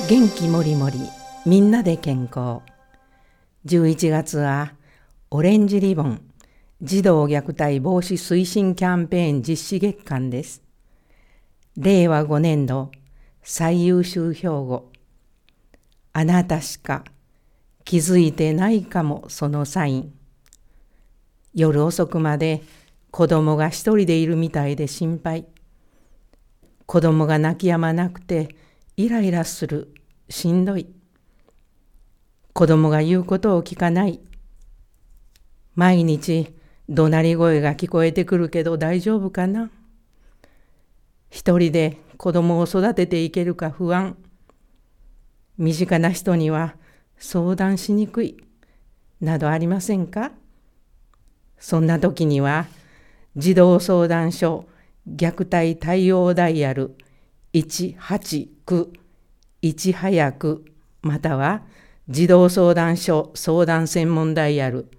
元気もりもりみんなで健康。11月はオレンジリボン児童虐待防止推進キャンペーン実施月間です。令和5年度最優秀標語、あなたしか気づいてないかもそのサイン。夜遅くまで子供が一人でいるみたいで心配。子供が泣き止まなくてイライラする、しんどい。子供が言うことを聞かない。毎日怒鳴り声が聞こえてくるけど大丈夫かな。一人で子供を育てていけるか不安。身近な人には相談しにくいなどありませんか。そんな時には児童相談所虐待対応ダイヤル189いち早くまたは児童相談所相談専門ダイヤル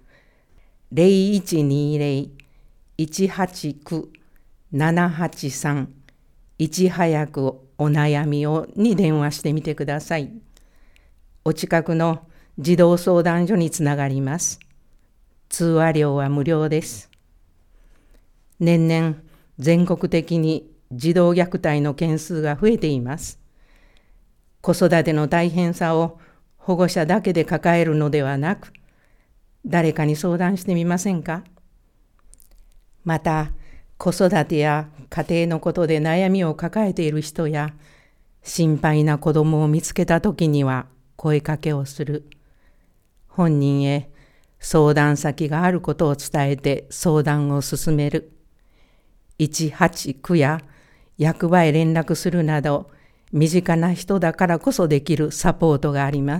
0120-189-783いち早くお悩みをに電話してみてください。お近くの児童相談所につながります。通話料は無料です。年々全国的に児童虐待の件数が増えています。子育ての大変さを保護者だけで抱えるのではなく、誰かに相談してみませんか。また、子育てや家庭のことで悩みを抱えている人や、心配な子供を見つけたときには声かけをする。本人へ相談先があることを伝えて相談を進める。189や役場へ連絡するなど、身近な人だからこそできるサポートがあります。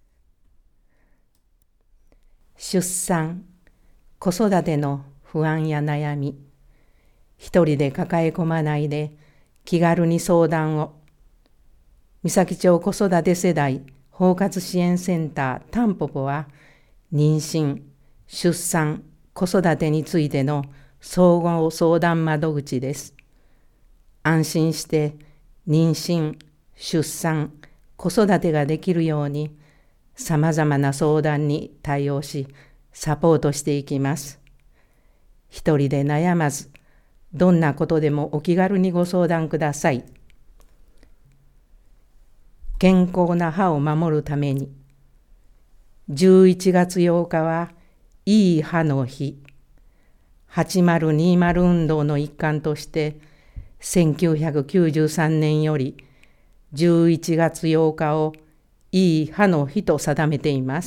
出産、子育ての不安や悩み、一人で抱え込まないで気軽に相談を。三崎町子育て世代包括支援センタータンポポは、妊娠、出産、子育てについての総合相談窓口です。安心して妊娠、出産、子育てができるように、さまざまな相談に対応し、サポートしていきます。一人で悩まず、どんなことでもお気軽にご相談ください。健康な歯を守るために、11月8日はいい歯の日。8020運動の一環として、1993年より11月8日をいい歯の日と定めています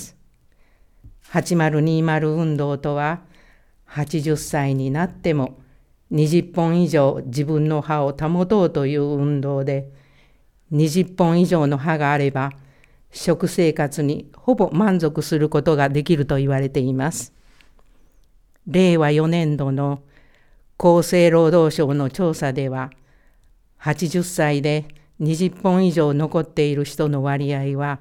。8020運動とは、80歳になっても20本以上自分の歯を保とうという運動で、20本以上の歯があれば食生活にほぼ満足することができると言われています。令和4年度の厚生労働省の調査では、80歳で20本以上残っている人の割合は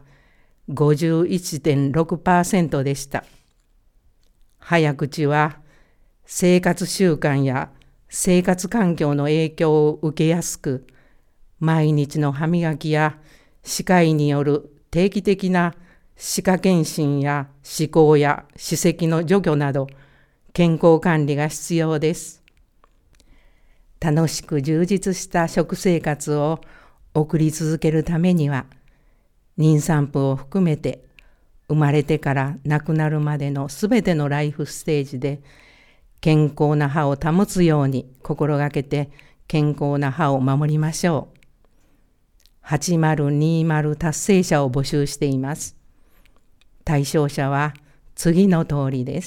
51.6% でした。早口は生活習慣や生活環境の影響を受けやすく、毎日の歯磨きや歯科医による定期的な歯科検診や歯垢や歯石の除去など、健康管理が必要です。楽しく充実した食生活を送り続けるためには、妊産婦を含めて生まれてから亡くなるまでのすべてのライフステージで健康な歯を保つように心がけて、健康な歯を守りましょう。8020達成者を募集しています。対象者は次の通りです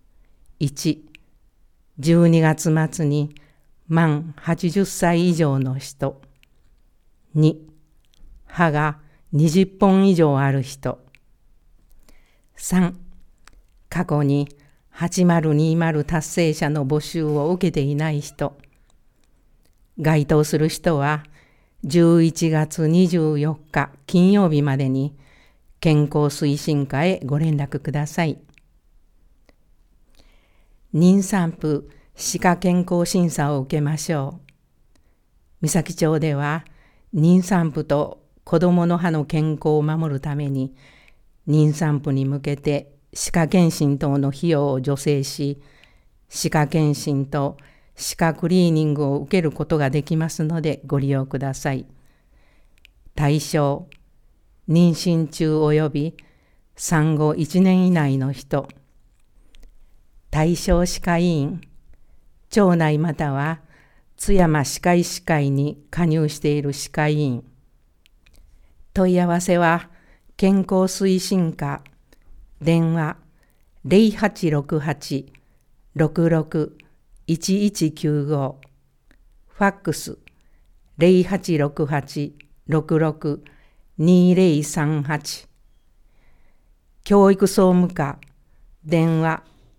。1、12月末に満80歳以上の人。2、歯が20本以上ある人。3、過去に8020達成者の募集を受けていない人。該当する人は11月24日金曜日までに健康推進課へご連絡ください。妊産婦歯科健康審査を受けましょう。三崎町では妊産婦と子どもの歯の健康を守るために、妊産婦に向けて歯科検診等の費用を助成し、歯科検診と歯科クリーニングを受けることができますのでご利用ください。対象、妊娠中及び産後1年以内の人。対象歯科医院、町内または津山歯科医師会に加入している歯科医院。問い合わせは健康推進課、電話0868-66-1195、ファックス0868-66-2038、教育総務課、電話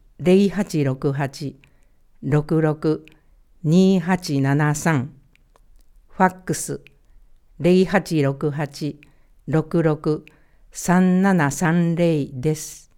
0868-66-2873、ファックス0868-66-3730です。